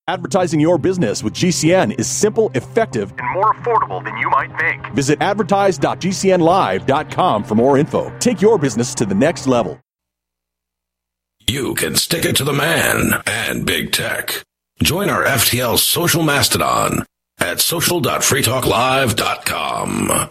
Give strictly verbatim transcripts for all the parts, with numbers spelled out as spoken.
Advertising your business with G C N is simple, effective, and more affordable than you might think. Visit advertise dot g c n live dot com for more info. Take your business to the next level. You can stick it to the man and big tech. Join our F T L social mastodon at social dot free talk live dot com.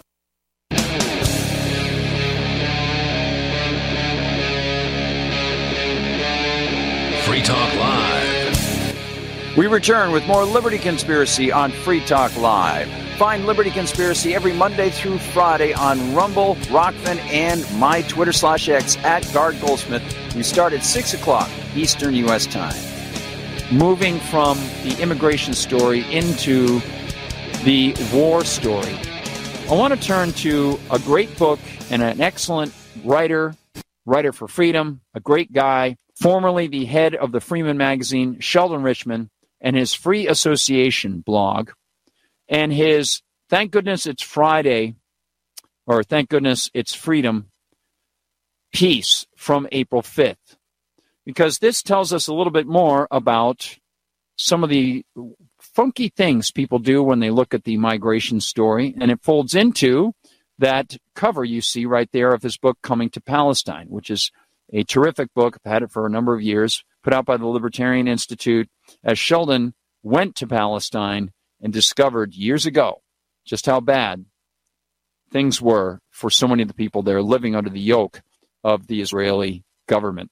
Free Talk Live. We return with more Liberty Conspiracy on Free Talk Live. Find Liberty Conspiracy every Monday through Friday on Rumble, Rockfin, and my Twitter slash X at Guard Goldsmith. We start at six o'clock Eastern U S time. Moving from the immigration story into the war story, I want to turn to a great book and an excellent writer, writer for freedom, a great guy, formerly the head of the Freeman magazine, Sheldon Richman, and his Free Association blog, and his Thank Goodness It's Friday, or Thank Goodness It's Freedom piece from April fifth, because this tells us a little bit more about some of the funky things people do when they look at the migration story, and it folds into that cover you see right there of his book, Coming to Palestine, which is a terrific book. I've had it for a number of years, put out by the Libertarian Institute, as Sheldon went to Palestine and discovered years ago just how bad things were for so many of the people there living under the yoke of the Israeli government.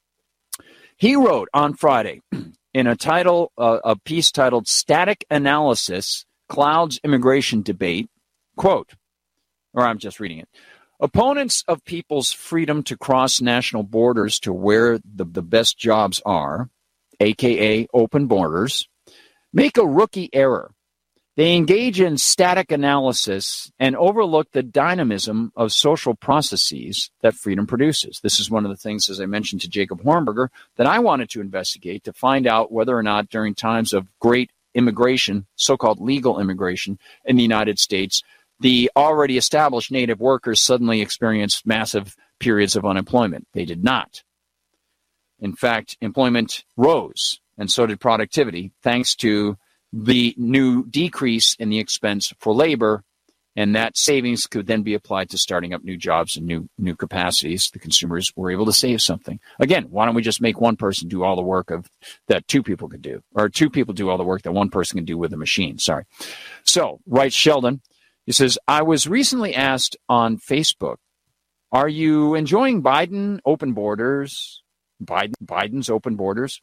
He wrote on Friday in a title, uh, a piece titled Static Analysis, Clouds Immigration Debate, quote, or I'm just reading it. Opponents of people's freedom to cross national borders to where the, the best jobs are, a k a open borders, make a rookie error. They engage in static analysis and overlook the dynamism of social processes that freedom produces. This is one of the things, as I mentioned to Jacob Hornberger, that I wanted to investigate to find out whether or not during times of great immigration, so-called legal immigration in the United States, the already established native workers suddenly experienced massive periods of unemployment. They did not. In fact, employment rose, and so did productivity, thanks to the new decrease in the expense for labor, and that savings could then be applied to starting up new jobs and new new capacities. The consumers were able to save something. Again, why don't we just make one person do all the work of that two people could do, or two people do all the work that one person can do with a machine? Sorry. So, writes Sheldon, he says, I was recently asked on Facebook, are you enjoying Biden open borders? Biden, Biden's open borders?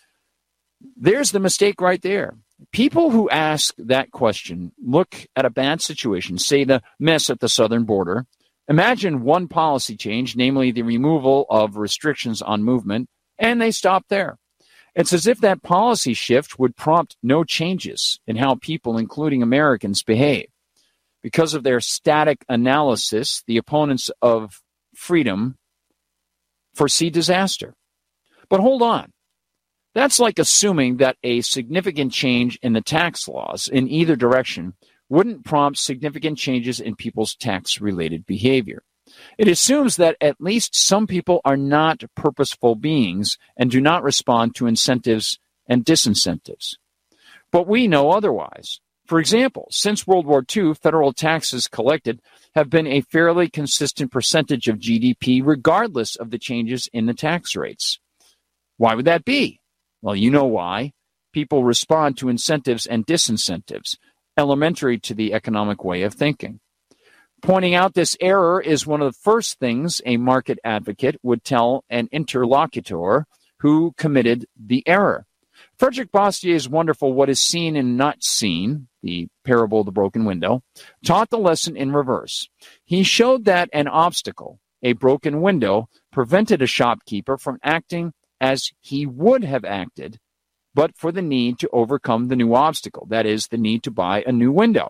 There's the mistake right there. People who ask that question look at a bad situation, say the mess at the southern border. Imagine one policy change, namely the removal of restrictions on movement, and they stop there. It's as if that policy shift would prompt no changes in how people, including Americans, behave. Because of their static analysis, the opponents of freedom foresee disaster. But hold on. That's like assuming that a significant change in the tax laws in either direction wouldn't prompt significant changes in people's tax-related behavior. It assumes that at least some people are not purposeful beings and do not respond to incentives and disincentives. But we know otherwise. For example, since World War Two, federal taxes collected have been a fairly consistent percentage of G D P regardless of the changes in the tax rates. Why would that be? Well, you know why. People respond to incentives and disincentives, elementary to the economic way of thinking. Pointing out this error is one of the first things a market advocate would tell an interlocutor who committed the error. Frederick Bastier's wonderful What is Seen and Not Seen, the parable of the broken window, taught the lesson in reverse. He showed that an obstacle, a broken window, prevented a shopkeeper from acting as he would have acted, but for the need to overcome the new obstacle, that is, the need to buy a new window.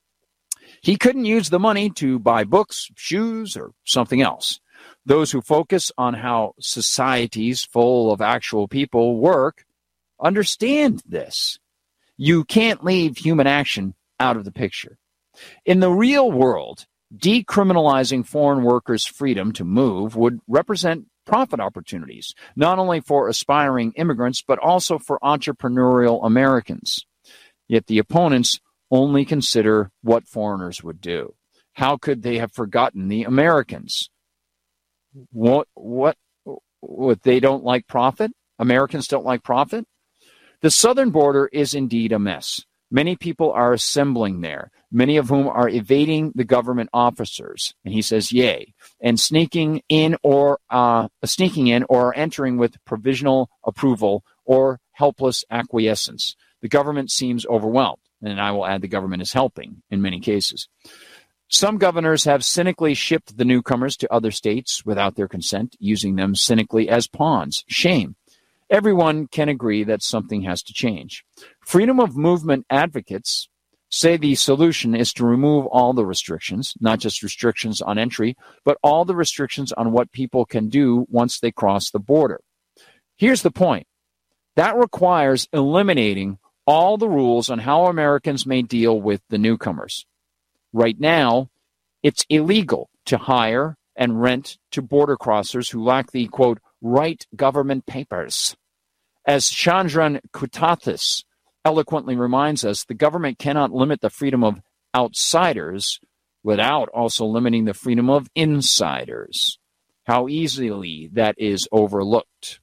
He couldn't use the money to buy books, shoes, or something else. Those who focus on how societies full of actual people work understand this. You can't leave human action out of the picture. In the real world, decriminalizing foreign workers' freedom to move would represent profit opportunities, not only for aspiring immigrants, but also for entrepreneurial Americans. Yet the opponents only consider what foreigners would do. How could they have forgotten the Americans? What, what, what, they don't like profit? Americans don't like profit? The southern border is indeed a mess. Many people are assembling there, many of whom are evading the government officers. And he says, yay, and sneaking in or uh, sneaking in or entering with provisional approval or helpless acquiescence. The government seems overwhelmed, and I will add the government is helping in many cases. Some governors have cynically shipped the newcomers to other states without their consent, using them cynically as pawns. Shame. Everyone can agree that something has to change. Freedom of movement advocates say the solution is to remove all the restrictions, not just restrictions on entry, but all the restrictions on what people can do once they cross the border. Here's the point. That requires eliminating all the rules on how Americans may deal with the newcomers. Right now, it's illegal to hire and rent to border crossers who lack the, quote, right government papers. As Chandran Kutathis eloquently reminds us, the government cannot limit the freedom of outsiders without also limiting the freedom of insiders. How easily that is overlooked.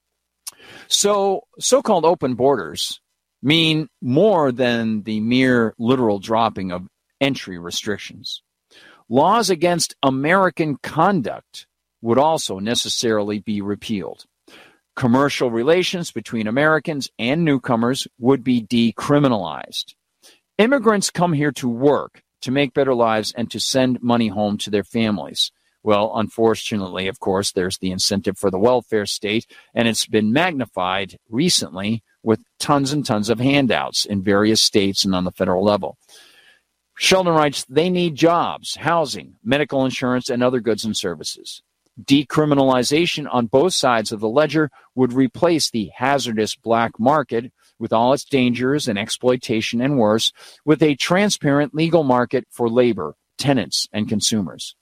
So, so-called open borders mean more than the mere literal dropping of entry restrictions. Laws against American conduct would also necessarily be repealed. Commercial relations between Americans and newcomers would be decriminalized. Immigrants come here to work, to make better lives, and to send money home to their families. Well, unfortunately, of course, there's the incentive for the welfare state, and it's been magnified recently with tons and tons of handouts in various states and on the federal level. Sheldon writes, they need jobs, housing, medical insurance, and other goods and services. Decriminalization on both sides of the ledger would replace the hazardous black market with all its dangers and exploitation and worse, with a transparent legal market for labor, tenants, and consumers.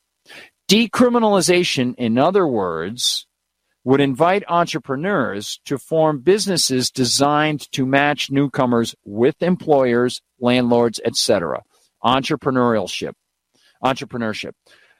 Decriminalization, in other words, would invite entrepreneurs to form businesses designed to match newcomers with employers, landlords, et cetera. Entrepreneurship. Entrepreneurship.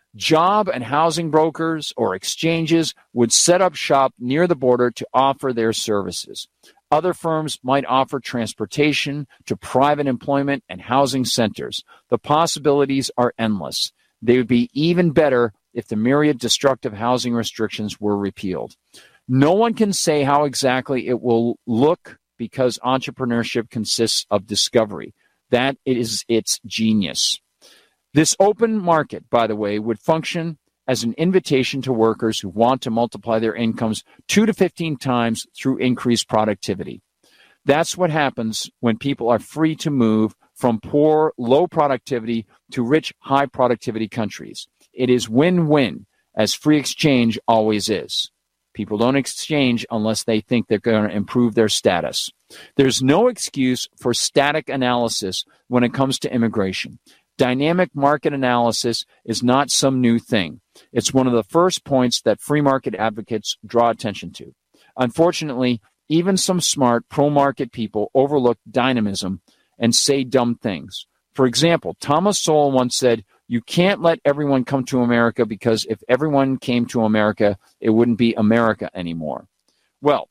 Job and housing brokers or exchanges would set up shop near the border to offer their services. Other firms might offer transportation to private employment and housing centers. The possibilities are endless. They would be even better if the myriad destructive housing restrictions were repealed. No one can say how exactly it will look because entrepreneurship consists of discovery. That is its genius. This open market, by the way, would function as an invitation to workers who want to multiply their incomes two to fifteen times through increased productivity. That's what happens when people are free to move from poor, low productivity to rich, high productivity countries. It is win-win, as free exchange always is. People don't exchange unless they think they're going to improve their status. There's no excuse for static analysis when it comes to immigration. Dynamic market analysis is not some new thing. It's one of the first points that free market advocates draw attention to. Unfortunately, even some smart pro-market people overlook dynamism and say dumb things. For example, Thomas Sowell once said, you can't let everyone come to America because if everyone came to America, it wouldn't be America anymore. Well,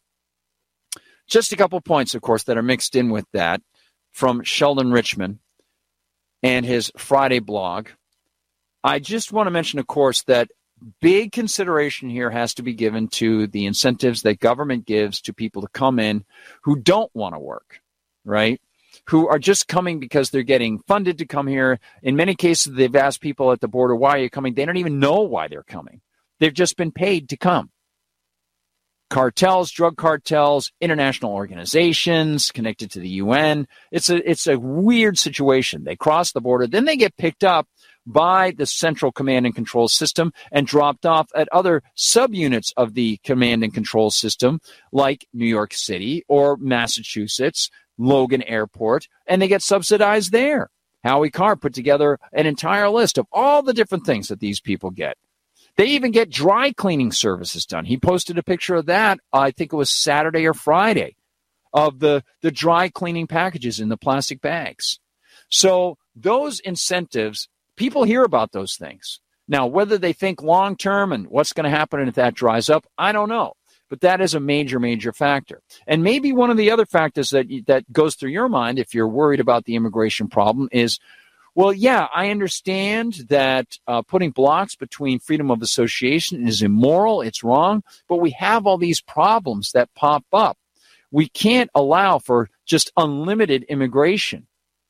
just a couple points, of course, that are mixed in with that from Sheldon Richman and his Friday blog. I just want to mention, of course, that big consideration here has to be given to the incentives that government gives to people to come in who don't want to work, right? Who are just coming because they're getting funded to come here. In many cases, they've asked people at the border, why are you coming? They don't even know why they're coming. They've just been paid to come. Cartels, drug cartels, international organizations connected to the U N. It's a, it's a weird situation. They cross the border, then they get picked up by the central command and control system and dropped off at other subunits of the command and control system, like New York City or Massachusetts, Logan Airport, and they get subsidized there. Howie Carr put together an entire list of all the different things that these people get. They even get dry cleaning services done. He posted a picture of that, I think it was Saturday or Friday, of the, the dry cleaning packages in the plastic bags. So those incentives, people hear about those things. Now, whether they think long-term and what's going to happen if that dries up, I don't know. But that is a major, major factor. And maybe one of the other factors that that goes through your mind if you're worried about the immigration problem is, well, yeah, I understand that uh, putting blocks between freedom of association is immoral, it's wrong, but we have all these problems that pop up. We can't allow for just unlimited immigration.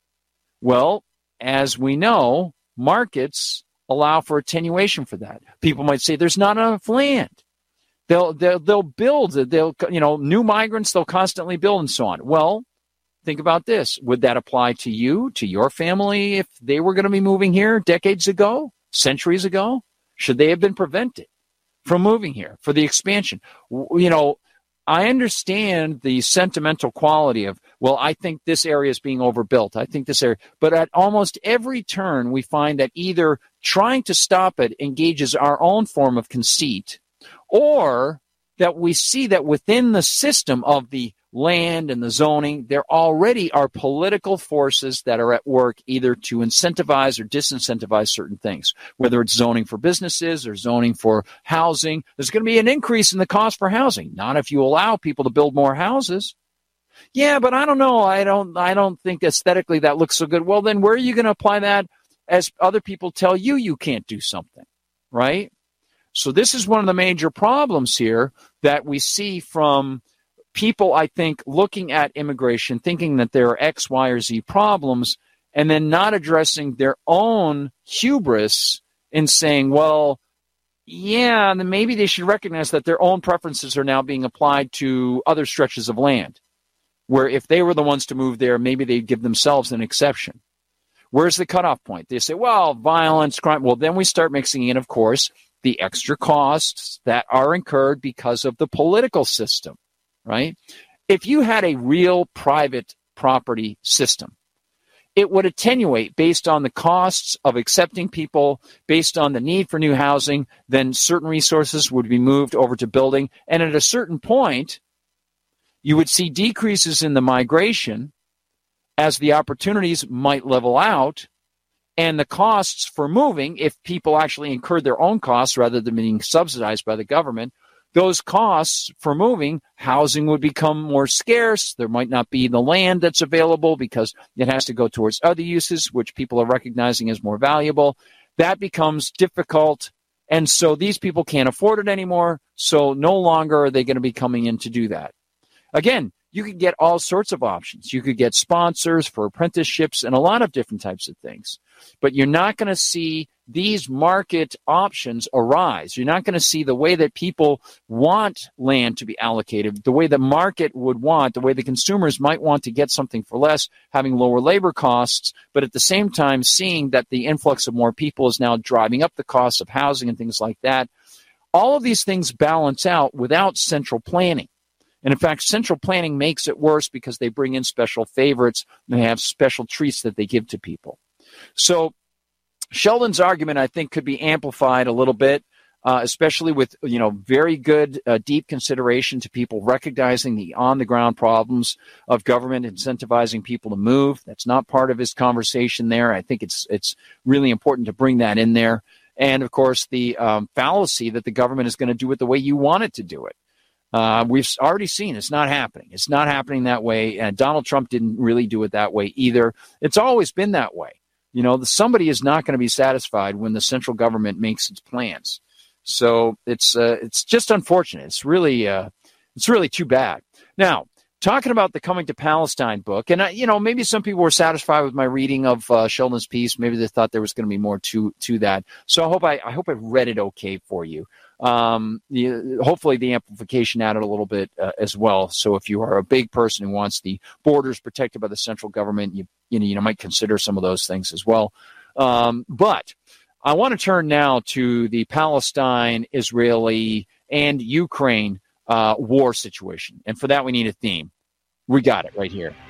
Well, as we know, markets allow for attenuation for that. People might say there's not enough land. They'll, they'll, they'll build, they'll, you know, new migrants, they'll constantly build and so on. Well, think about this. Would that apply to you, to your family, if they were going to be moving here decades ago, centuries ago? Should they have been prevented from moving here for the expansion? You know, I understand the sentimental quality of, well, I think this area is being overbuilt. I think this area, but at almost every turn, we find that either trying to stop it engages our own form of conceit, or that we see that within the system of the land and the zoning, there already are political forces that are at work either to incentivize or disincentivize certain things, whether it's zoning for businesses or zoning for housing. There's going to be an increase in the cost for housing, not if you allow people to build more houses. Yeah, but I don't know. I don't, I don't think aesthetically that looks so good. Well, then where are you going to apply that as other people tell you you can't do something, right? So this is one of the major problems here that we see from people, I think, looking at immigration, thinking that there are X, Y, or Z problems, and then not addressing their own hubris in saying, well, yeah, then maybe they should recognize that their own preferences are now being applied to other stretches of land, where if they were the ones to move there, maybe they'd give themselves an exception. Where's the cutoff point? They say, well, violence, crime. Well, then we start mixing in, of course, the extra costs that are incurred because of the political system, right? If you had a real private property system, it would attenuate based on the costs of accepting people, based on the need for new housing, then certain resources would be moved over to building. And at a certain point, you would see decreases in the migration as the opportunities might level out. And the costs for moving, if people actually incurred their own costs rather than being subsidized by the government, those costs for moving, housing would become more scarce. There might not be the land that's available because it has to go towards other uses, which people are recognizing as more valuable. That becomes difficult. And so these people can't afford it anymore. So no longer are they going to be coming in to do that. Again, you could get all sorts of options. You could get sponsors for apprenticeships and a lot of different types of things. But you're not going to see these market options arise. You're not going to see the way that people want land to be allocated, the way the market would want, the way the consumers might want to get something for less, having lower labor costs, but at the same time seeing that the influx of more people is now driving up the costs of housing and things like that. All of these things balance out without central planning. And in fact, central planning makes it worse because they bring in special favorites and they have special treats that they give to people. So Sheldon's argument, I think, could be amplified a little bit, uh, especially with, you know, very good, uh, deep consideration to people recognizing the on-the-ground problems of government incentivizing people to move. That's not part of his conversation there. I think it's it's really important to bring that in there. And, of course, the um, fallacy that the government is going to do it the way you want it to do it. Uh, we've already seen it's not happening. It's not happening that way. And Donald Trump didn't really do it that way either. It's always been that way. You know, the, somebody is not going to be satisfied when the central government makes its plans. So it's uh, it's just unfortunate. It's really uh, it's really too bad. Now, talking about the Coming to Palestine book, and, uh, you know, maybe some people were satisfied with my reading of uh, Sheldon's piece. Maybe they thought there was going to be more to to that. So I hope I, I hope I read it okay for you. Um, the, hopefully the amplification added a little bit uh, as well. So if you are a big person who wants the borders protected by the central government, you you know, you might consider some of those things as well. Um, but I want to turn now to the Palestine, Israeli, and Ukraine uh, war situation. And for that, we need a theme. We got it right here.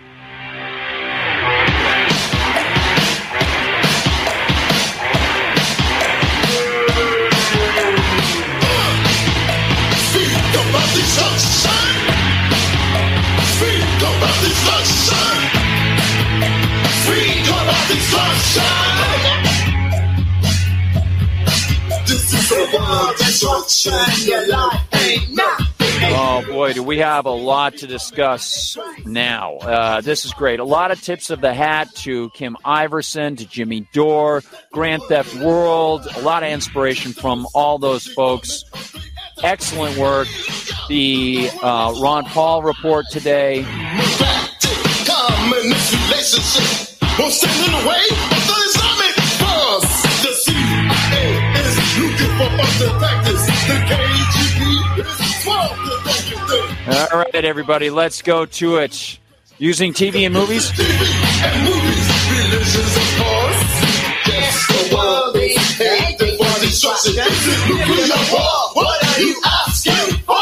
This is a world destruction. Your life ain't nothing. Oh, boy, do we have a lot to discuss now. Uh, this is great. A lot of tips of the hat to Kim Iverson, to Jimmy Dore, Grand Theft World. A lot of inspiration from all those folks. Excellent work. The uh, Ron Paul report today. All right, everybody, let's go to it. Using T V and movies? T V and movies, religions, of course. Yes, the world is hated for destruction. Nuclear war, what are you asking for?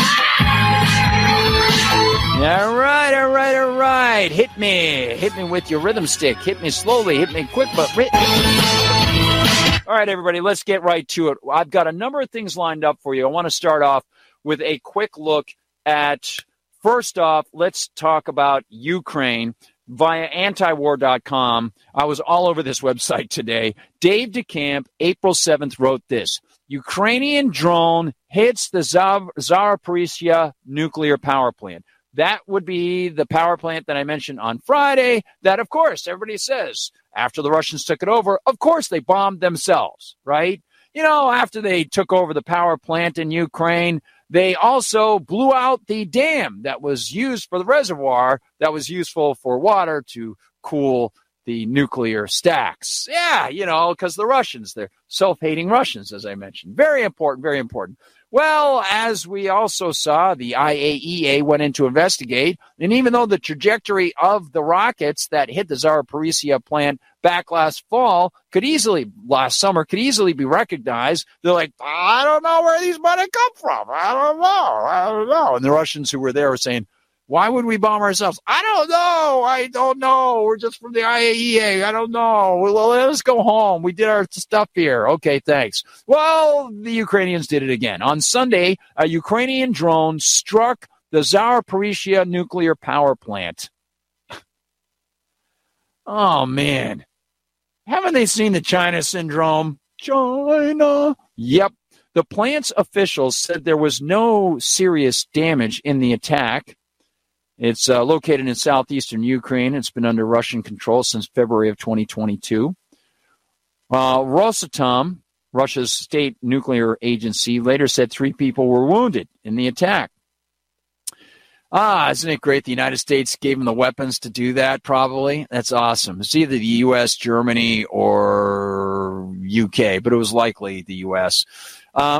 All right, all right, all right. Hit me. Hit me with your rhythm stick. Hit me slowly. Hit me quick, but written. All right, everybody, let's get right to it. I've got a number of things lined up for you. I want to start off with a quick look at, first off, let's talk about Ukraine via anti war dot com. I was all over this website today. Dave DeCamp, April seventh, wrote this. Ukrainian drone hits the Zaporizhzhia nuclear power plant. That would be the power plant that I mentioned on Friday that, of course, everybody says after the Russians took it over, of course they bombed themselves, right? You know, after they took over the power plant in Ukraine, they also blew out the dam that was used for the reservoir that was useful for water to cool the nuclear stacks. Yeah, you know, because the Russians, they're self-hating Russians, as I mentioned. Very important, very important. Well, as we also saw, the I A E A went in to investigate, and even though the trajectory of the rockets that hit the Zaporizhzhia plant back last fall could easily, last summer, could easily be recognized, they're like, I don't know where these might have come from. I don't know. I don't know. And the Russians who were there were saying, why would we bomb ourselves? I don't know. I don't know. We're just from the I A E A. I don't know. Well, let's go home. We did our stuff here. Okay, thanks. Well, the Ukrainians did it again. On Sunday, a Ukrainian drone struck the Zaporizhzhia nuclear power plant. Oh, man. Haven't they seen the China syndrome? China. Yep. The plant's officials said there was no serious damage in the attack. It's uh, located in southeastern Ukraine. It's been under Russian control since February of twenty twenty-two. Uh, Rosatom, Russia's state nuclear agency, later said three people were wounded in the attack. Ah, isn't it great the United States gave them the weapons to do that, probably? That's awesome. It's either the U S, Germany, or U K, but it was likely the U S. Uh,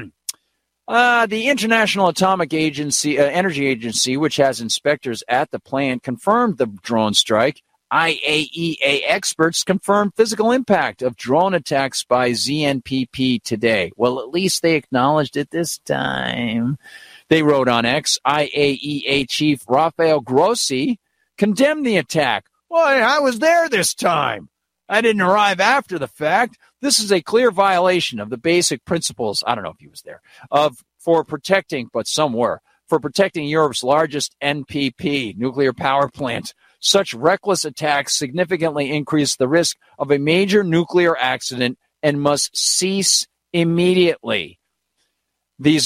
Uh, the International Atomic Agency, uh, Energy Agency, which has inspectors at the plant, confirmed the drone strike. I A E A experts confirmed physical impact of drone attacks by Z N P P today. Well, at least they acknowledged it this time. They wrote on X, I A E A chief Rafael Grossi condemned the attack. Well, I was there this time. I didn't arrive after the fact. This is a clear violation of the basic principles, I don't know if he was there, of for protecting, but some were, for protecting Europe's largest N P P, nuclear power plant. Such reckless attacks significantly increase the risk of a major nuclear accident and must cease immediately. The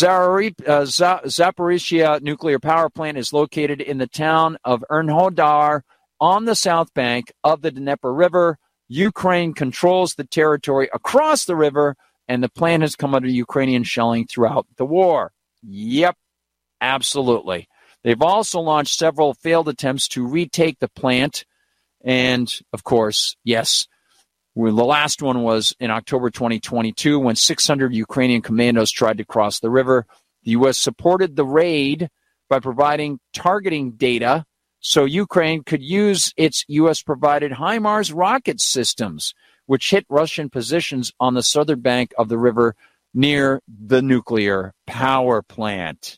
Zaporizhzhia nuclear power plant is located in the town of Enerhodar on the south bank of the Dnieper River. Ukraine controls the territory across the river, and the plant has come under Ukrainian shelling throughout the war. Yep, absolutely. They've also launched several failed attempts to retake the plant. And, of course, yes, the last one was in October twenty twenty-two when six hundred Ukrainian commandos tried to cross the river. The U S supported the raid by providing targeting data so Ukraine could use its U S-provided HIMARS rocket systems, which hit Russian positions on the southern bank of the river near the nuclear power plant.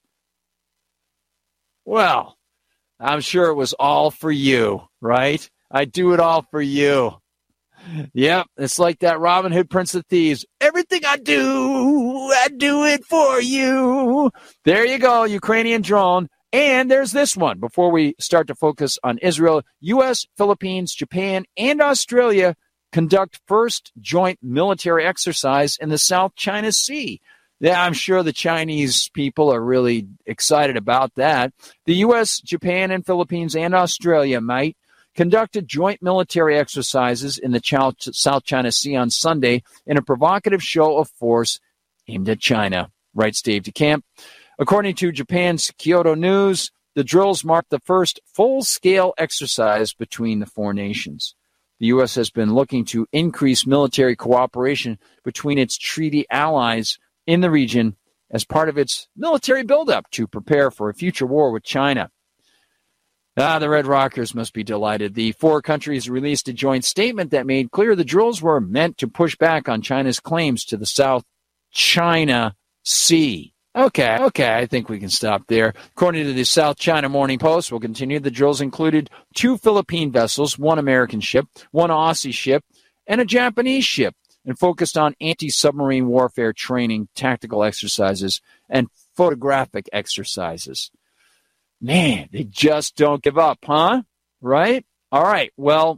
Well, I'm sure it was all for you, right? I do it all for you. Yep, it's like that Robin Hood, Prince of Thieves. Everything I do, I do it for you. There you go, Ukrainian drone. And there's this one before we start to focus on Israel. U S, Philippines, Japan, and Australia conduct first joint military exercise in the South China Sea. Yeah, I'm sure the Chinese people are really excited about that. The U S, Japan, and Philippines, and Australia might conducted joint military exercises in the South China Sea on Sunday in a provocative show of force aimed at China, writes Dave DeCamp. According to Japan's Kyodo News, the drills marked the first full-scale exercise between the four nations. The U S has been looking to increase military cooperation between its treaty allies in the region as part of its military buildup to prepare for a future war with China. Ah, the Red Rockers must be delighted. The four countries released a joint statement that made clear the drills were meant to push back on China's claims to the South China Sea. Okay, okay, I think we can stop there. According to the South China Morning Post, we'll continue. The drills included two Philippine vessels, one American ship, one Aussie ship, and a Japanese ship, and focused on anti-submarine warfare training, tactical exercises, and photographic exercises. Man, they just don't give up, huh? Right? All right, well,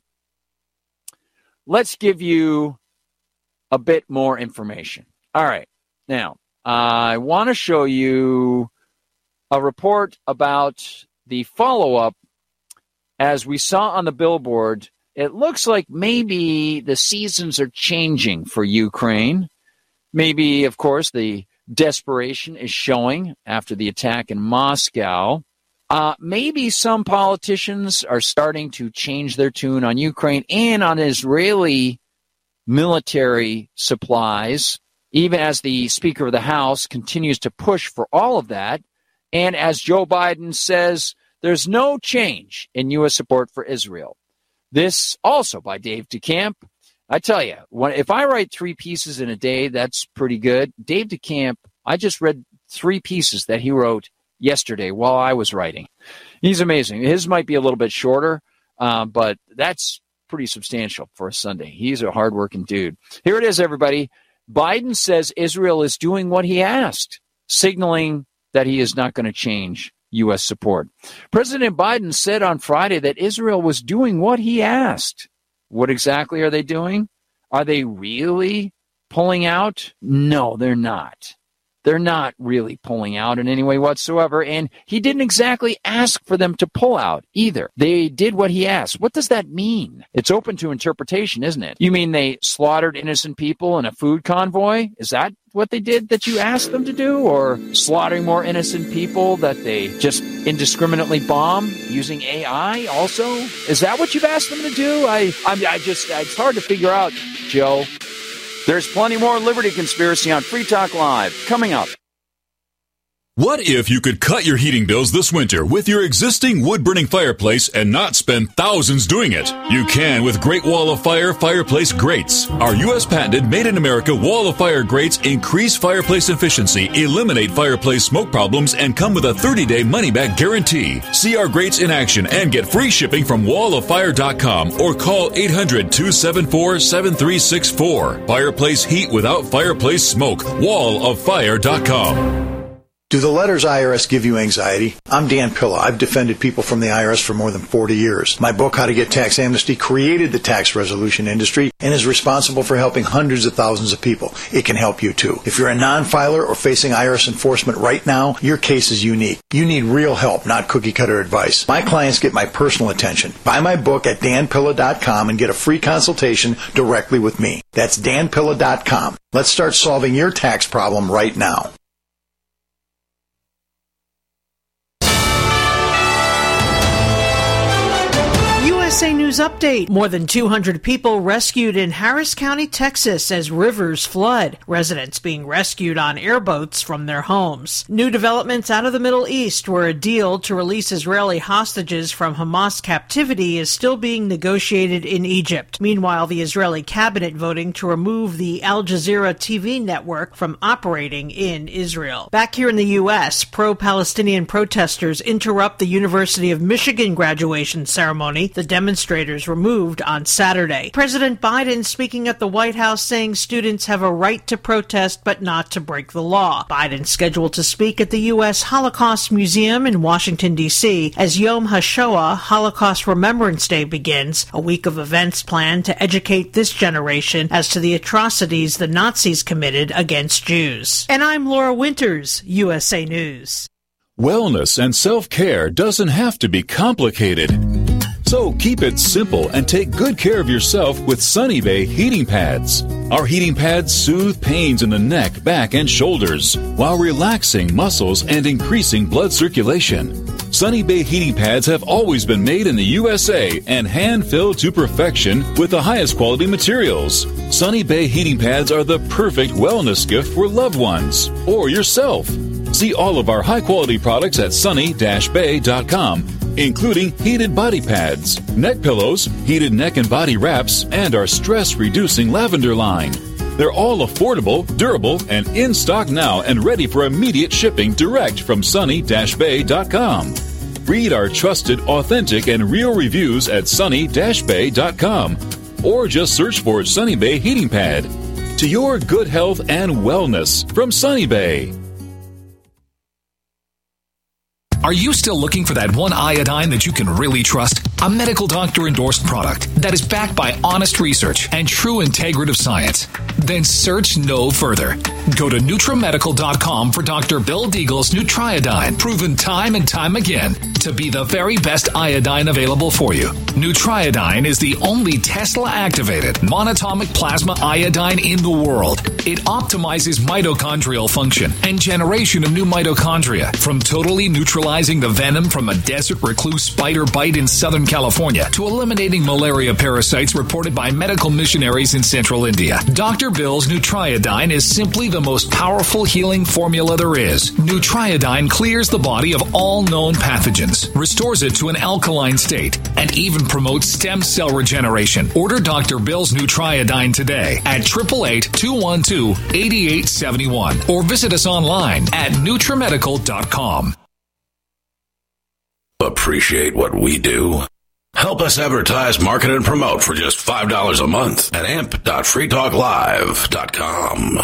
let's give you a bit more information. All right, now, I want to show you a report about the follow-up. As we saw on the billboard, it looks like maybe the seasons are changing for Ukraine. Maybe, of course, the desperation is showing after the attack in Moscow. Uh, maybe some politicians are starting to change their tune on Ukraine and on Israeli military supplies, even as the Speaker of the House continues to push for all of that. And as Joe Biden says, there's no change in U S support for Israel. This also by Dave DeCamp. I tell you, when, if I write three pieces in a day, that's pretty good. Dave DeCamp, I just read three pieces that he wrote yesterday while I was writing. He's amazing. His might be a little bit shorter, uh, but that's pretty substantial for a Sunday. He's a hardworking dude. Here it is, everybody. Biden says Israel is doing what he asked, signaling that he is not going to change U S support. President Biden said on Friday that Israel was doing what he asked. What exactly are they doing? Are they really pulling out? No, they're not. They're not really pulling out in any way whatsoever, and he didn't exactly ask for them to pull out either. They did what he asked. What does that mean? It's open to interpretation, isn't it? You mean they slaughtered innocent people in a food convoy? Is that what they did that you asked them to do? Or slaughtering more innocent people that they just indiscriminately bomb using A I also? Is that what you've asked them to do? I, I, I just, it's hard to figure out, Joe. There's plenty more Liberty Conspiracy on Free Talk Live coming up. What if you could cut your heating bills this winter with your existing wood-burning fireplace and not spend thousands doing it? You can with Great Wall of Fire fireplace grates. Our U S patented made-in-America Wall of Fire grates increase fireplace efficiency, eliminate fireplace smoke problems, and come with a thirty-day money-back guarantee. See our grates in action and get free shipping from wall of fire dot com or call eight hundred, two seven four, seven three six four. Fireplace heat without fireplace smoke. wall of fire dot com. Do the letters I R S give you anxiety? I'm Dan Pilla. I've defended people from the I R S for more than forty years. My book, How to Get Tax Amnesty, created the tax resolution industry and is responsible for helping hundreds of thousands of people. It can help you too. If you're a non-filer or facing I R S enforcement right now, your case is unique. You need real help, not cookie-cutter advice. My clients get my personal attention. Buy my book at dan pilla dot com and get a free consultation directly with me. That's dan pilla dot com. Let's start solving your tax problem right now. U S A News Update. More than two hundred people rescued in Harris County, Texas as rivers flood. Residents being rescued on airboats from their homes. New developments out of the Middle East, where a deal to release Israeli hostages from Hamas captivity is still being negotiated in Egypt. Meanwhile, the Israeli cabinet voting to remove the Al Jazeera T V network from operating in Israel. Back here in the U S, pro-Palestinian protesters interrupt the University of Michigan graduation ceremony. The demonstrators removed on Saturday. President Biden speaking at the White House saying students have a right to protest but not to break the law. Biden scheduled to speak at the U S Holocaust Museum in Washington, D C as Yom HaShoah, Holocaust Remembrance Day, begins, a week of events planned to educate this generation as to the atrocities the Nazis committed against Jews. And I'm Laura Winters, U S A News. Wellness and self-care doesn't have to be complicated. So keep it simple and take good care of yourself with Sunny Bay heating pads. Our heating pads soothe pains in the neck, back, and shoulders while relaxing muscles and increasing blood circulation. Sunny Bay heating pads have always been made in the U S A and hand-filled to perfection with the highest quality materials. Sunny Bay heating pads are the perfect wellness gift for loved ones or yourself. See all of our high-quality products at sunny dash bay dot com, including heated body pads, neck pillows, heated neck and body wraps, and our stress-reducing lavender line. They're all affordable, durable, and in stock now and ready for immediate shipping direct from sunny dash bay dot com. Read our trusted, authentic, and real reviews at sunny dash bay dot com or just search for Sunny Bay Heating Pad. To your good health and wellness from Sunny Bay. Are you still looking for that one iodine that you can really trust? A medical doctor endorsed product that is backed by honest research and true integrative science? Then search no further. Go to NutriMedical dot com for Doctor Bill Deagle's Nutriodine, proven time and time again to be the very best iodine available for you. Nutriodine is the only Tesla-activated monatomic plasma iodine in the world. It optimizes mitochondrial function and generation of new mitochondria, from totally neutralizing the venom from a desert recluse spider bite in Southern California to eliminating malaria parasites reported by medical missionaries in central India. Doctor Bill's Nutriodine is simply the most powerful healing formula there is. Nutriodine clears the body of all known pathogens, restores it to an alkaline state, and even promotes stem cell regeneration. Order Doctor Bill's Nutriodine today at eight eight eight, two one two, eight eight seven one or visit us online at NutriMedical dot com. Appreciate what we do? Help us advertise, market, and promote for just five dollars a month at amp dot free talk live dot com.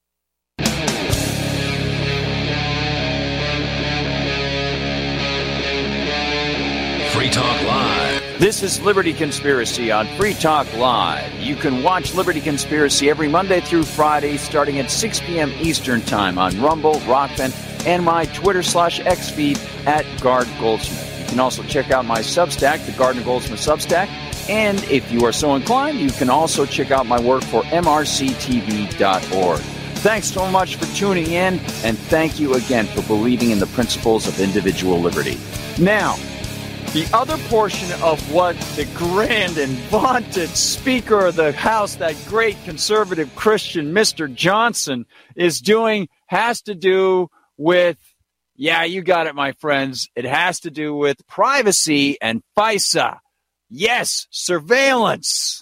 Free Talk Live. This is Liberty Conspiracy on Free Talk Live. You can watch Liberty Conspiracy every Monday through Friday starting at six p.m. Eastern Time on Rumble, Rockfin, and my Twitter slash X feed at Gard Goldsmith. You can also check out my Substack, the Gardner Goldsmith Substack. And if you are so inclined, you can also check out my work for M R C T V dot org. Thanks so much for tuning in, and thank you again for believing in the principles of individual liberty. Now, the other portion of what the grand and vaunted Speaker of the House, that great conservative Christian Mister Johnson, is doing has to do with, yeah, you got it, my friends. It has to do with privacy and FISA. Yes, surveillance.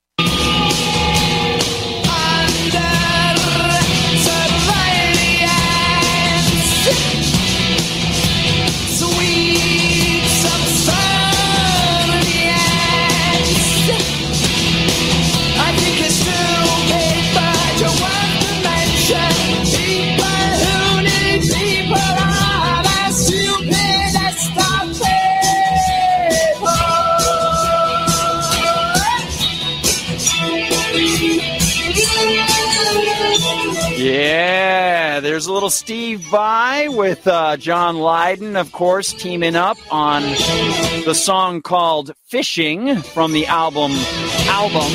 Yeah, there's a little Steve Vai with uh, John Lydon, of course, teaming up on the song called Fishing from the album Album.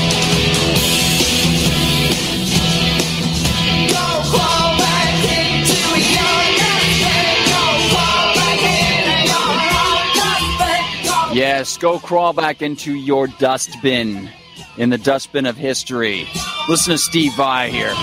Yes, go crawl back into your dustbin, in the dustbin of history. Listen to Steve Vai here.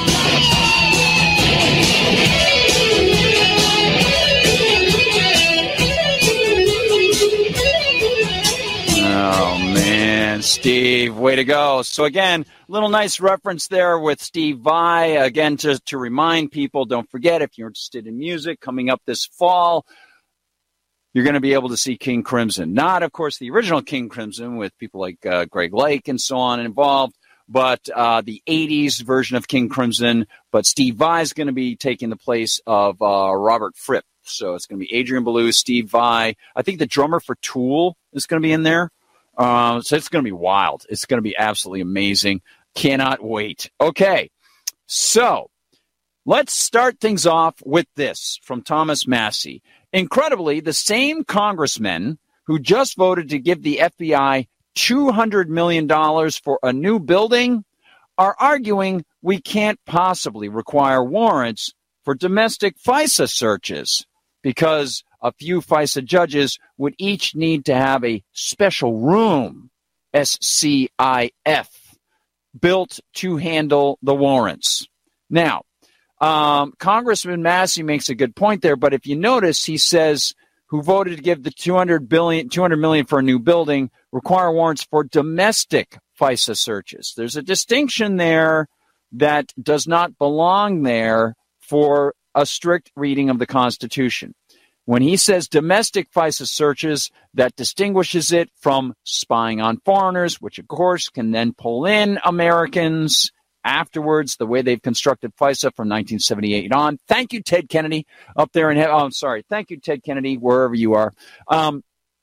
Oh, man, Steve, way to go. So, again, little nice reference there with Steve Vai. Again, to, to remind people, don't forget, if you're interested in music, coming up this fall, you're going to be able to see King Crimson. Not, of course, the original King Crimson with people like uh, Greg Lake and so on involved, but uh, the eighties version of King Crimson. But Steve Vai is going to be taking the place of uh, Robert Fripp. So it's going to be Adrian Belew, Steve Vai. I think the drummer for Tool is going to be in there. Uh, so it's going to be wild. It's going to be absolutely amazing. Cannot wait. Okay, so let's start things off with this from Thomas Massie. Incredibly, the same congressmen who just voted to give the F B I two hundred million dollars for a new building are arguing we can't possibly require warrants for domestic FISA searches because a few FISA judges would each need to have a special room, S C I F, built to handle the warrants. Now, Um, Congressman Massie makes a good point there, but if you notice, he says who voted to give the two hundred billion, two hundred million for a new building require warrants for domestic FISA searches. There's a distinction there that does not belong there for a strict reading of the Constitution. When he says domestic FISA searches, that distinguishes it from spying on foreigners, which of course can then pull in Americans afterwards, the way they've constructed FISA from nineteen seventy-eight on. Thank you, Ted Kennedy, up there in heaven. Oh, I'm sorry. Thank you, Ted Kennedy, wherever you are. Um,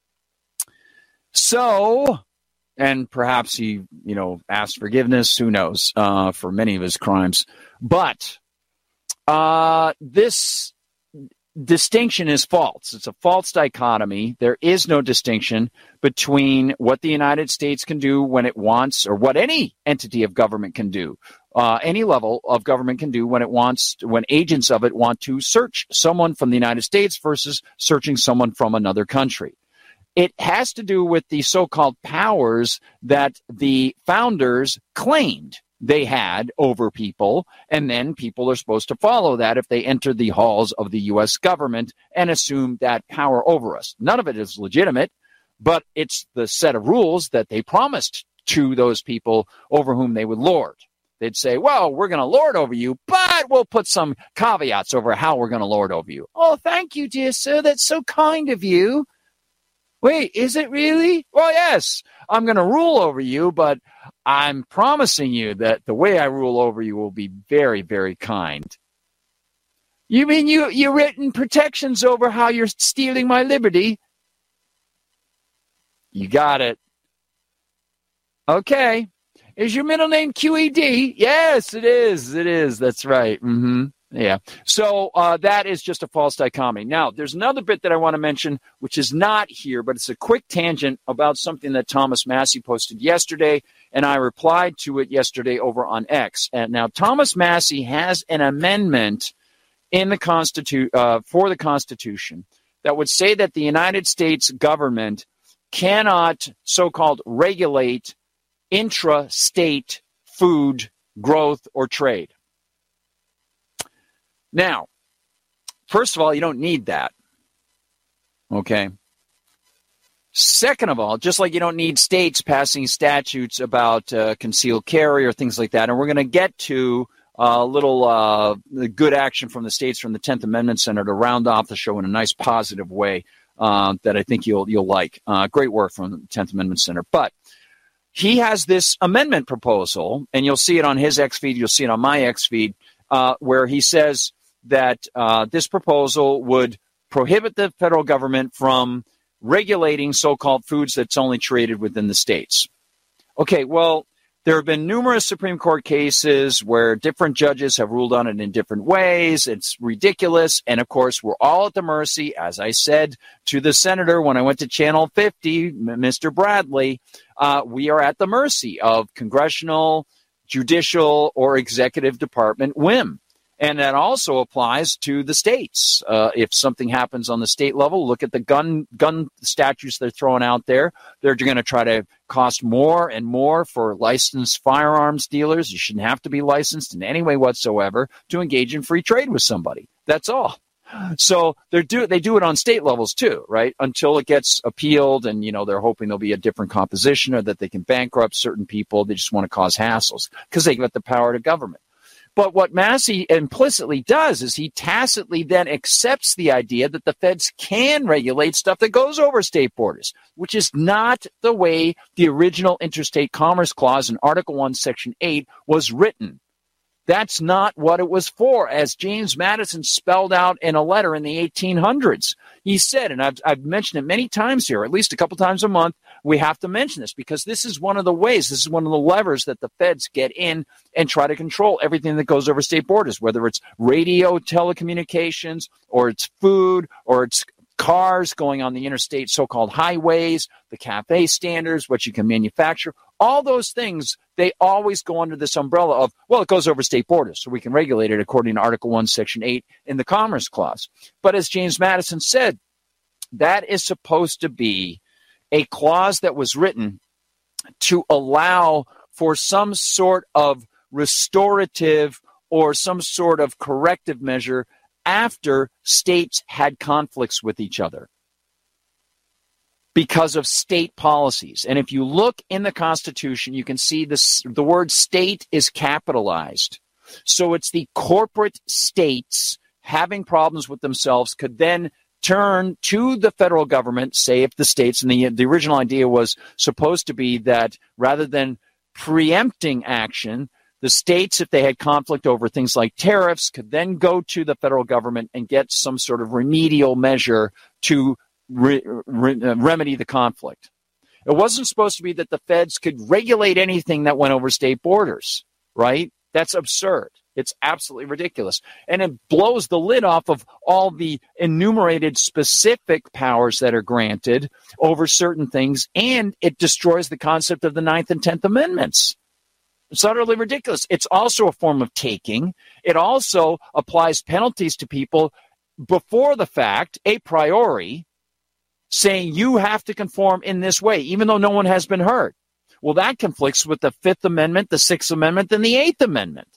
so, and perhaps he, you know, asked forgiveness, who knows, uh, for many of his crimes. But uh, this distinction is false. It's a false dichotomy. There is no distinction between what the United States can do when it wants, or what any entity of government can do, uh, any level of government can do when it wants, when agents of it want to search someone from the United States versus searching someone from another country. It has to do with the so-called powers that the founders claimed they had over people, and then people are supposed to follow that if they enter the halls of the U S government and assume that power over us. None of it is legitimate, but it's the set of rules that they promised to those people over whom they would lord. They'd say, well, we're going to lord over you, but we'll put some caveats over how we're going to lord over you. Oh, thank you, dear sir. That's so kind of you. Wait, is it really? Well, yes, I'm going to rule over you, but I'm promising you that the way I rule over you will be very, very kind. You mean you, you've written protections over how you're stealing my liberty? You got it. Okay. Is your middle name Q E D? Yes, it is. It is. That's right. Mm-hmm. Yeah. So uh, that is just a false dichotomy. Now, there's another bit that I want to mention, which is not here, but it's a quick tangent about something that Thomas Massie posted yesterday, and I replied to it yesterday over on X. And now, Thomas Massie has an amendment in the Constitu- uh, for the Constitution that would say that the United States government cannot so-called regulate intra-state food growth or trade. Now, first of all, you don't need that, okay? Second of all, just like you don't need states passing statutes about uh, concealed carry or things like that, and we're going to get to a little uh, good action from the states from the tenth Amendment Center to round off the show in a nice positive way uh, that I think you'll you'll like. Uh, great work from the tenth Amendment Center. But he has this amendment proposal, and you'll see it on his X feed, you'll see it on my X feed, uh, where he says that uh, this proposal would prohibit the federal government from regulating so-called foods that's only traded within the states. Okay, well, there have been numerous Supreme Court cases where different judges have ruled on it in different ways. It's ridiculous. And, of course, we're all at the mercy, as I said to the senator when I went to Channel fifty, Mister Bradley, uh, we are at the mercy of congressional, judicial, or executive department whim. And that also applies to the states. Uh, if something happens on the state level, look at the gun gun statutes they're throwing out there. They're going to try to cost more and more for licensed firearms dealers. You shouldn't have to be licensed in any way whatsoever to engage in free trade with somebody. That's all. So they do they do it on state levels too, right? Until it gets appealed, and you know they're hoping there'll be a different composition or that they can bankrupt certain people. They just want to cause hassles because they get the power to government. But what Massey implicitly does is he tacitly then accepts the idea that the feds can regulate stuff that goes over state borders, which is not the way the original Interstate Commerce Clause in Article one, Section eight was written. That's not what it was for, as James Madison spelled out in a letter in the eighteen hundreds. He said, and I've, I've mentioned it many times here, at least a couple times a month, we have to mention this because this is one of the ways, this is one of the levers that the feds get in and try to control everything that goes over state borders, whether it's radio, telecommunications, or it's food, or it's cars going on the interstate so-called highways, the CAFE standards, what you can manufacture. All those things, they always go under this umbrella of, well, it goes over state borders, so we can regulate it according to Article one, Section eight in the Commerce Clause. But as James Madison said, that is supposed to be a clause that was written to allow for some sort of restorative or some sort of corrective measure after states had conflicts with each other because of state policies. And if you look in the Constitution, you can see this, the word state is capitalized. So it's the corporate states having problems with themselves could then turn to the federal government, say if the states, and the, the original idea was supposed to be that rather than preempting action, the states, if they had conflict over things like tariffs, could then go to the federal government and get some sort of remedial measure to re- re- remedy the conflict. It wasn't supposed to be that the feds could regulate anything that went over state borders, right? That's absurd. It's absolutely ridiculous. And it blows the lid off of all the enumerated specific powers that are granted over certain things, and it destroys the concept of the Ninth and Tenth Amendments. It's utterly ridiculous. It's also a form of taking. It also applies penalties to people before the fact, a priori, saying you have to conform in this way, even though no one has been hurt. Well, that conflicts with the Fifth Amendment, the Sixth Amendment, and the Eighth Amendment.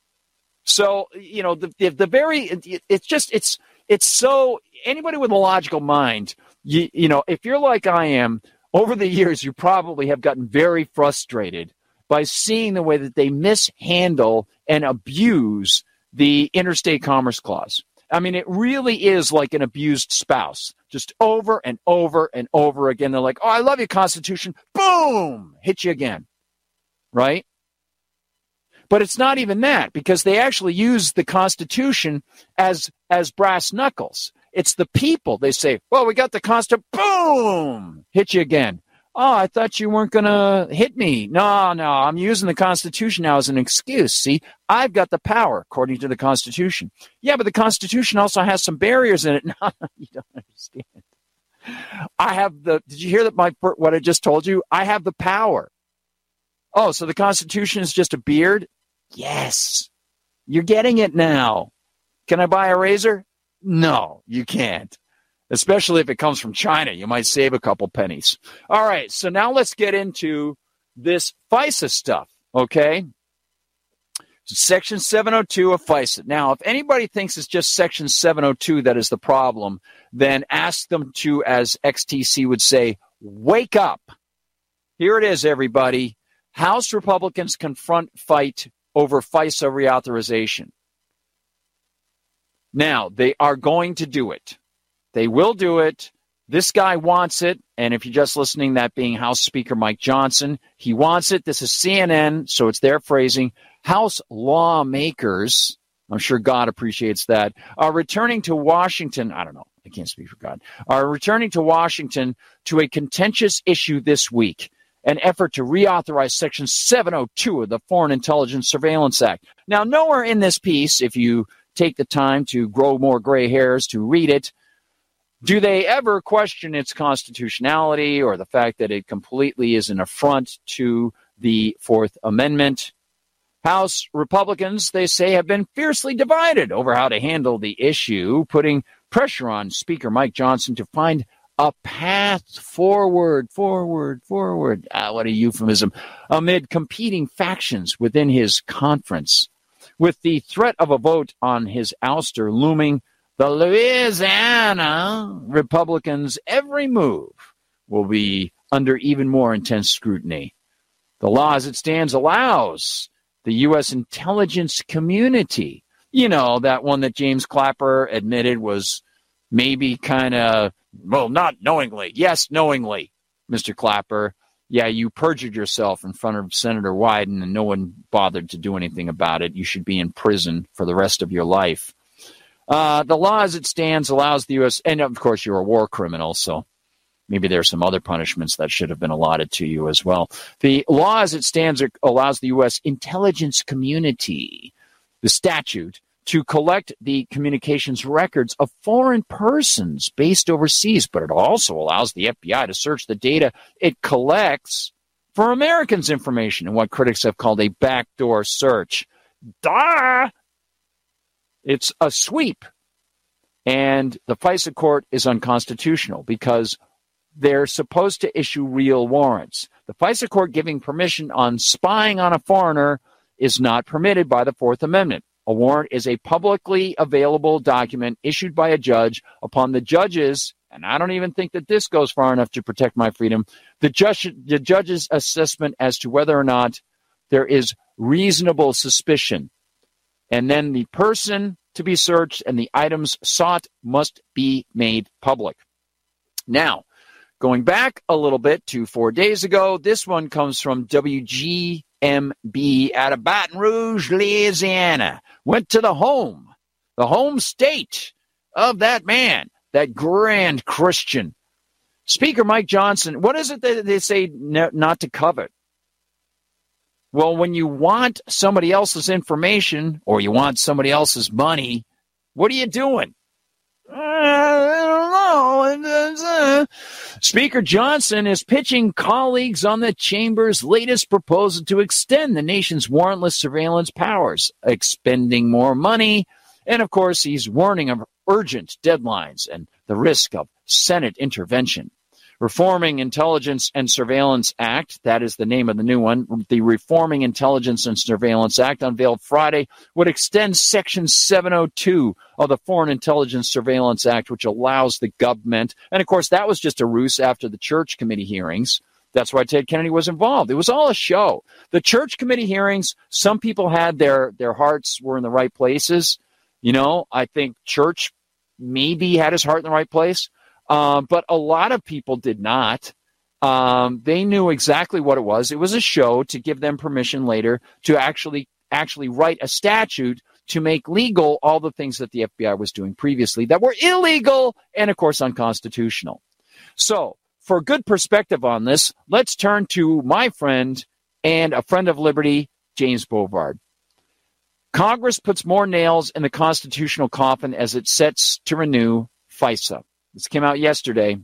So, you know, the, the, the very, it, it's just, it's, it's so, anybody with a logical mind, you, you know, if you're like I am, over the years, you probably have gotten very frustrated by seeing the way that they mishandle and abuse the Interstate Commerce Clause. I mean, it really is like an abused spouse, just over and over and over again. They're like, oh, I love you, Constitution. Boom, hit you again, right? But it's not even that, because they actually use the Constitution as as brass knuckles. It's the people. They say, well, we got the Constitution. Boom, hit you again. Oh, I thought you weren't going to hit me. No, no, I'm using the Constitution now as an excuse. See, I've got the power, according to the Constitution. Yeah, but the Constitution also has some barriers in it. No, you don't understand. I have the, did you hear that my, what I just told you? I have the power. Oh, so the Constitution is just a beard? Yes. You're getting it now. Can I buy a razor? No, you can't. Especially if it comes from China. You might save a couple pennies. All right, so now let's get into this FISA stuff, okay? Section seven oh two of FISA. Now, if anybody thinks it's just Section seven oh two that is the problem, then ask them to, as X T C would say, wake up. Here it is, everybody. House Republicans confront fight over FISA reauthorization. Now, they are going to do it. They will do it. This guy wants it. And if you're just listening, that being House Speaker Mike Johnson, he wants it. This is C N N, so it's their phrasing. House lawmakers, I'm sure God appreciates that, are returning to Washington. I don't know. I can't speak for God. Are returning to Washington to a contentious issue this week, an effort to reauthorize Section seven oh two of the Foreign Intelligence Surveillance Act. Now, nowhere in this piece, if you take the time to grow more gray hairs to read it, do they ever question its constitutionality or the fact that it completely is an affront to the Fourth Amendment? House Republicans, they say, have been fiercely divided over how to handle the issue, putting pressure on Speaker Mike Johnson to find a path forward, forward, forward. Ah, what a euphemism. Amid competing factions within his conference. With the threat of a vote on his ouster looming, the Louisiana Republicans' every move will be under even more intense scrutiny. The law as it stands allows the U S intelligence community. You know, that one that James Clapper admitted was maybe kind of, well, not knowingly. Yes, knowingly, Mister Clapper. Yeah, you perjured yourself in front of Senator Wyden, and no one bothered to do anything about it. You should be in prison for the rest of your life. Uh, the law as it stands allows the U S, and of course you're a war criminal, so maybe there's some other punishments that should have been allotted to you as well. The law as it stands allows the U S intelligence community, the statute, to collect the communications records of foreign persons based overseas, but it also allows the F B I to search the data it collects for Americans' information in what critics have called a backdoor search. Duh! It's a sweep. And the FISA court is unconstitutional because they're supposed to issue real warrants. The FISA court giving permission on spying on a foreigner is not permitted by the Fourth Amendment. A warrant is a publicly available document issued by a judge upon the judge's, and I don't even think that this goes far enough to protect my freedom, the, judge, the judge's assessment as to whether or not there is reasonable suspicion. And then the person to be searched and the items sought must be made public. Now, going back a little bit to four days ago, this one comes from W G M B out of Baton Rouge, Louisiana. Went to the home, the home state of that man, that grand Christian. Speaker Mike Johnson, what is it that they say n- not to covet? Well, when you want somebody else's information or you want somebody else's money, what are you doing? Uh, I don't know. Speaker Johnson is pitching colleagues on the chamber's latest proposal to extend the nation's warrantless surveillance powers, expending more money. And, of course, he's warning of urgent deadlines and the risk of Senate intervention. Reforming Intelligence and Surveillance Act, that is the name of the new one, the Reforming Intelligence and Surveillance Act, unveiled Friday, would extend Section seven oh two of the Foreign Intelligence Surveillance Act, which allows the government, and of course that was just a ruse after the Church Committee hearings. That's why Ted Kennedy was involved. It was all a show. The Church Committee hearings, some people had their, their hearts were in the right places. You know, I think Church maybe had his heart in the right place. Uh, but a lot of people did not. Um, they knew exactly what it was. It was a show to give them permission later to actually actually write a statute to make legal all the things that the F B I was doing previously that were illegal and, of course, unconstitutional. So, for good perspective on this, let's turn to my friend and a friend of liberty, James Bovard. Congress puts more nails in the constitutional coffin as it sets to renew FISA. This came out yesterday.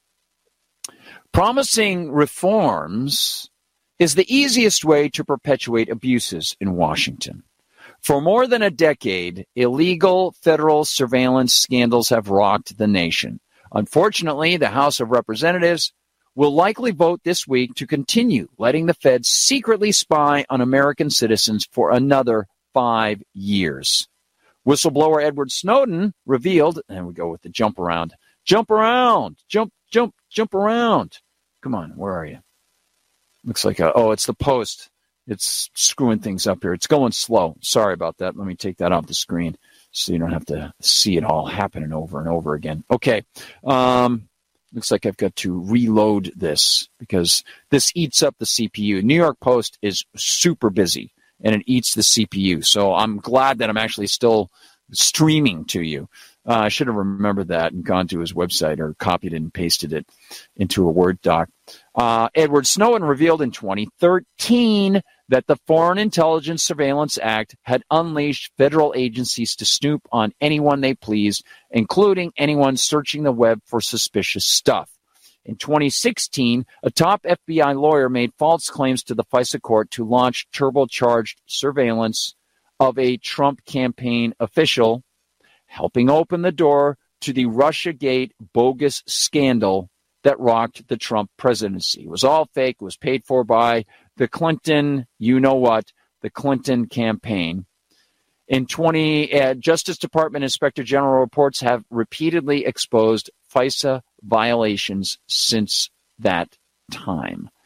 Promising reforms is the easiest way to perpetuate abuses in Washington. For more than a decade, illegal federal surveillance scandals have rocked the nation. Unfortunately, the House of Representatives will likely vote this week to continue letting the feds secretly spy on American citizens for another five years. Whistleblower Edward Snowden revealed, and we go with the jump around, Jump around. Jump, jump, jump around. Come on, where are you? Looks like, a, oh, it's the Post. It's screwing things up here. It's going slow. Sorry about that. Let me take that off the screen so you don't have to see it all happening over and over again. Okay. Um, looks like I've got to reload this because this eats up the C P U. New York Post is super busy, and it eats the C P U. So I'm glad that I'm actually still streaming to you. Uh, I should have remembered that and gone to his website or copied it and pasted it into a Word doc. Uh, Edward Snowden revealed in twenty thirteen that the Foreign Intelligence Surveillance Act had unleashed federal agencies to snoop on anyone they pleased, including anyone searching the web for suspicious stuff. In twenty sixteen, a top F B I lawyer made false claims to the FISA court to launch turbocharged surveillance of a Trump campaign official, helping open the door to the Russiagate bogus scandal that rocked the Trump presidency. It was all fake. It was paid for by the Clinton, you know what, the Clinton campaign. In twenty, uh, Justice Department Inspector General reports have repeatedly exposed FISA violations since that time.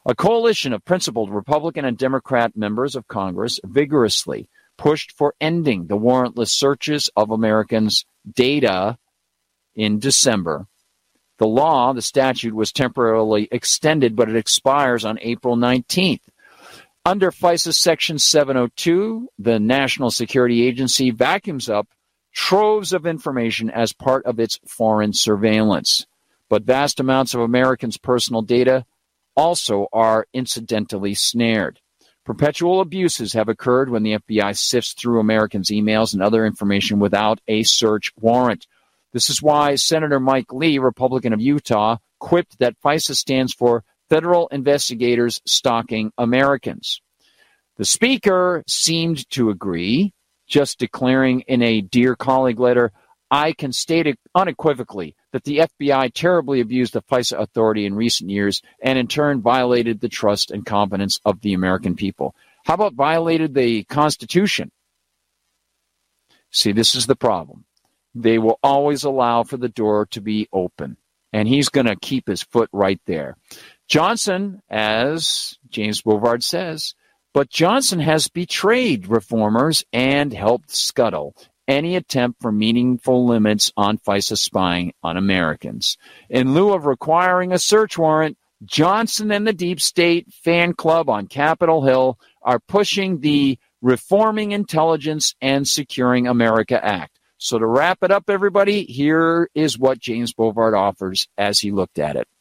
A coalition of principled Republican and Democrat members of Congress vigorously pushed for ending the warrantless searches of Americans' data in December. The law, the statute, was temporarily extended, but it expires on April nineteenth. Under FISA Section seven oh two, the National Security Agency vacuums up troves of information as part of its foreign surveillance. But vast amounts of Americans' personal data also are incidentally snared. Perpetual abuses have occurred when the F B I sifts through Americans' emails and other information without a search warrant. This is why Senator Mike Lee, Republican of Utah, quipped that FISA stands for Federal Investigators Stalking Americans. The Speaker seemed to agree, just declaring in a Dear Colleague letter, I can state unequivocally that the F B I terribly abused the FISA authority in recent years and in turn violated the trust and confidence of the American people. How about violated the Constitution? See, this is the problem. They will always allow for the door to be open, and he's going to keep his foot right there. Johnson, as James Bovard says, but Johnson has betrayed reformers and helped scuttle any attempt for meaningful limits on FISA spying on Americans. In lieu of requiring a search warrant, Johnson and the Deep State fan club on Capitol Hill are pushing the Reforming Intelligence and Securing America Act. So to wrap it up, everybody, here is what James Bovard offers as he looked at it.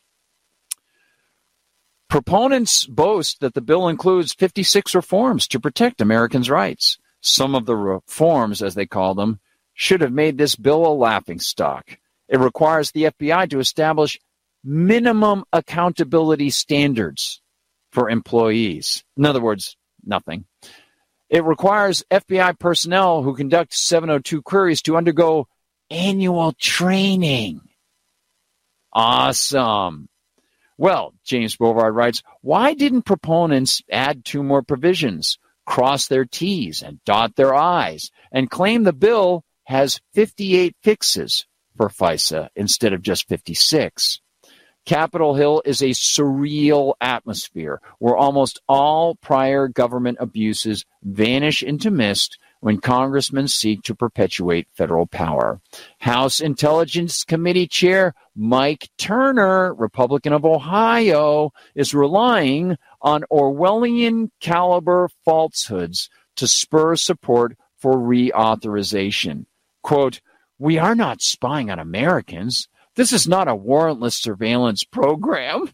Proponents boast that the bill includes fifty-six reforms to protect Americans' rights. Some of the reforms, as they call them, should have made this bill a laughingstock. It requires the F B I to establish minimum accountability standards for employees. In other words, nothing. It requires F B I personnel who conduct seven oh two queries to undergo annual training. Awesome. Well, James Bovard writes, why didn't proponents add two more provisions, cross their T's and dot their I's, and claim the bill has fifty-eight fixes for FISA instead of just fifty-six? Capitol Hill is a surreal atmosphere where almost all prior government abuses vanish into mist when congressmen seek to perpetuate federal power. House Intelligence Committee Chair Mike Turner, Republican of Ohio, is relying on Orwellian-caliber falsehoods to spur support for reauthorization. Quote, we are not spying on Americans. This is not a warrantless surveillance program.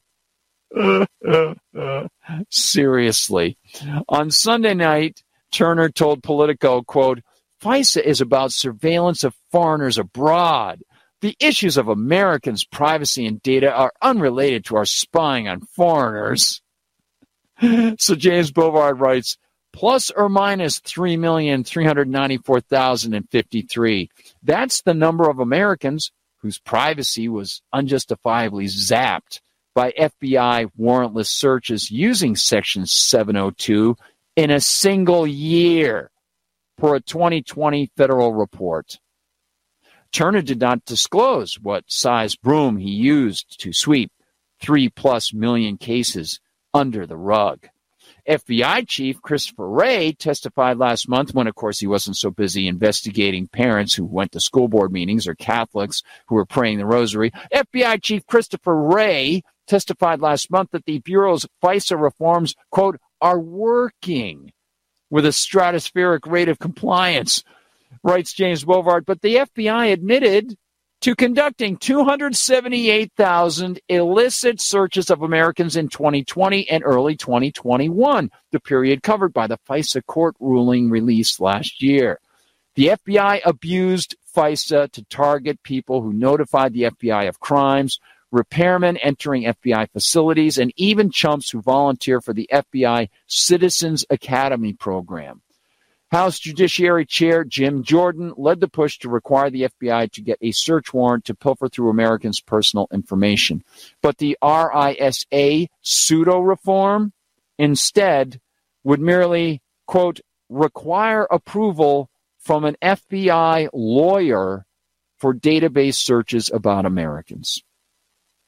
Seriously. On Sunday night, Turner told Politico, quote, FISA is about surveillance of foreigners abroad. The issues of Americans' privacy and data are unrelated to our spying on foreigners. So James Bovard writes, plus or minus three million three hundred ninety-four thousand fifty-three. That's the number of Americans whose privacy was unjustifiably zapped by F B I warrantless searches using Section seven oh two in a single year, per a twenty twenty federal report. Turner did not disclose what size broom he used to sweep three-plus million cases under the rug. F B I Chief Christopher Wray testified last month when, of course, he wasn't so busy investigating parents who went to school board meetings or Catholics who were praying the rosary. F B I Chief Christopher Wray testified last month that the Bureau's FISA reforms, quote, are working with a stratospheric rate of compliance, writes James Bovard. But the F B I admitted to conducting two hundred seventy-eight thousand illicit searches of Americans in twenty twenty and early twenty twenty-one, the period covered by the FISA court ruling released last year. The F B I abused FISA to target people who notified the F B I of crimes, repairmen entering F B I facilities, and even chumps who volunteer for the F B I Citizens Academy program. House Judiciary Chair Jim Jordan led the push to require the F B I to get a search warrant to pilfer through Americans' personal information. But the R I S A pseudo-reform instead would merely, quote, require approval from an F B I lawyer for database searches about Americans.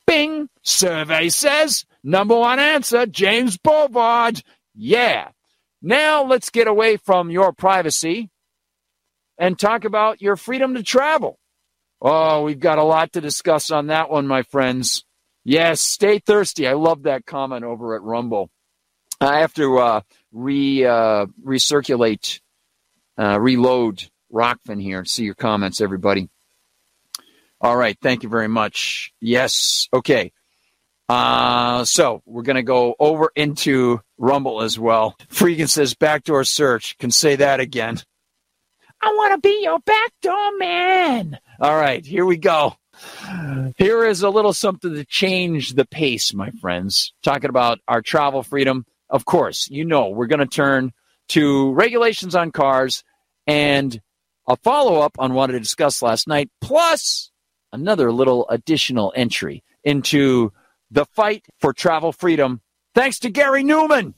Bing! Survey says, number one answer, James Bovard. Yeah. Now let's get away from your privacy and talk about your freedom to travel. Oh, we've got a lot to discuss on that one, my friends. Yes, stay thirsty. I love that comment over at Rumble. I have to uh, re uh, recirculate, uh, reload Rockfin here. See your comments, everybody. All right, thank you very much. Yes, okay. Uh, so we're going to go over into Rumble as well. Freakin says backdoor search. Can say that again. I want to be your backdoor man. All right, here we go. Here is a little something to change the pace, my friends. Talking about our travel freedom. Of course, you know, we're going to turn to regulations on cars and a follow-up on what I discussed last night, plus another little additional entry into the fight for travel freedom, thanks to Gary Newman.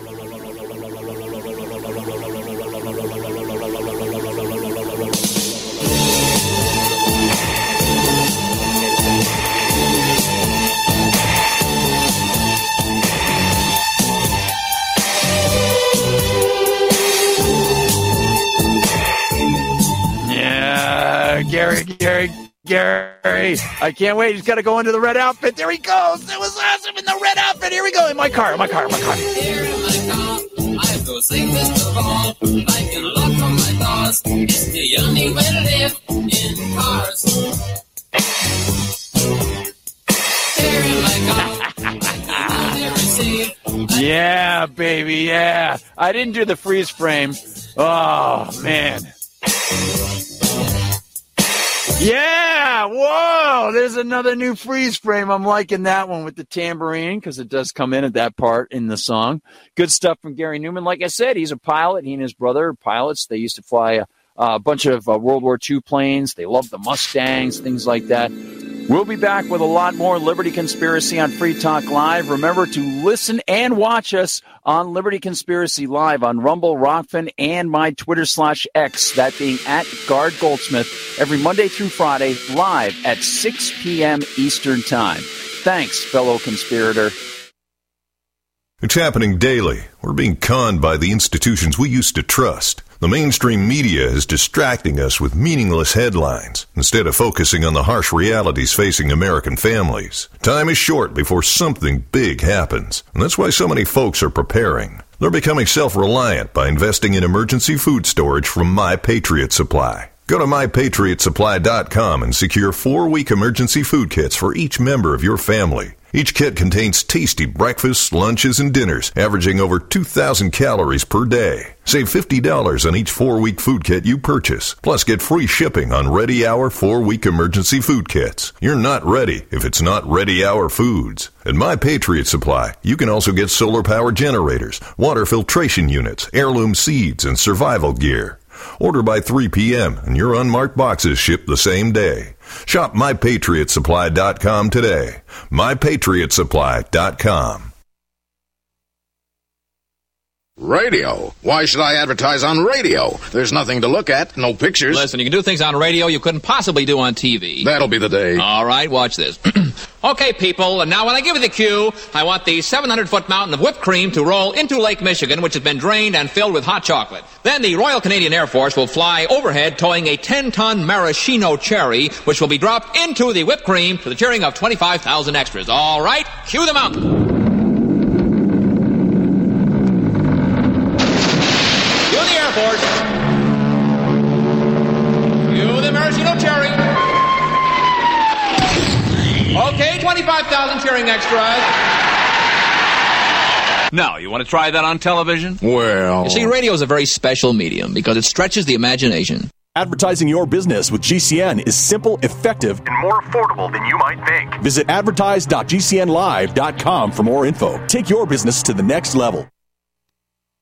Yeah, Gary, Gary. Gary, I can't wait. He's got to go into the red outfit. There he goes. It was awesome in the red outfit. Here we go. In my car, in my car, in my car. Here in my car, I go safest of all. I can lock on my doors. It's the only way to live in cars. Here in my car, I can receive. Yeah, baby, yeah. I didn't do the freeze frame. Oh, man. Yeah, whoa, there's another new freeze frame. I'm liking that one with the tambourine because it does come in at that part in the song. Good stuff from Gary Newman. Like I said, he's a pilot. He and his brother are pilots. They used to fly a, a bunch of uh, World War Two planes. They love the Mustangs, things like that. We'll be back with a lot more Liberty Conspiracy on Free Talk Live. Remember to listen and watch us on Liberty Conspiracy Live on Rumble, Rockfin, and my Twitter slash X, that being at Guard Goldsmith, every Monday through Friday, live at six p.m. Eastern Time. Thanks, fellow conspirator. It's happening daily. We're being conned by the institutions we used to trust. The mainstream media is distracting us with meaningless headlines instead of focusing on the harsh realities facing American families. Time is short before something big happens, and that's why so many folks are preparing. They're becoming self-reliant by investing in emergency food storage from My Patriot Supply. Go to my patriot supply dot com and secure four-week emergency food kits for each member of your family. Each kit contains tasty breakfasts, lunches, and dinners, averaging over two thousand calories per day. Save fifty dollars on each four-week food kit you purchase. Plus, get free shipping on Ready Hour four-week emergency food kits. You're not ready if it's not Ready Hour Foods. At My Patriot Supply, you can also get solar-powered generators, water filtration units, heirloom seeds, and survival gear. Order by three p.m. and your unmarked boxes ship the same day. Shop my patriot supply dot com today. my patriot supply dot com. Radio? Why should I advertise on radio? There's nothing to look at, no pictures. Listen, you can do things on radio you couldn't possibly do on T V. That'll be the day. All right, watch this. Okay, people, and now when I give you the cue, I want the seven hundred foot mountain of whipped cream to roll into Lake Michigan, which has been drained and filled with hot chocolate. Then the Royal Canadian Air Force will fly overhead towing a ten ton maraschino cherry, which will be dropped into the whipped cream to the cheering of twenty-five thousand extras. All right, cue the mountain. You the maraschino cherry. Okay, twenty-five thousand cheering extras. Now, you want to try that on television? Well... You see, radio is a very special medium because it stretches the imagination. Advertising your business with G C N is simple, effective, and more affordable than you might think. Visit advertise dot g c n live dot com for more info. Take your business to the next level.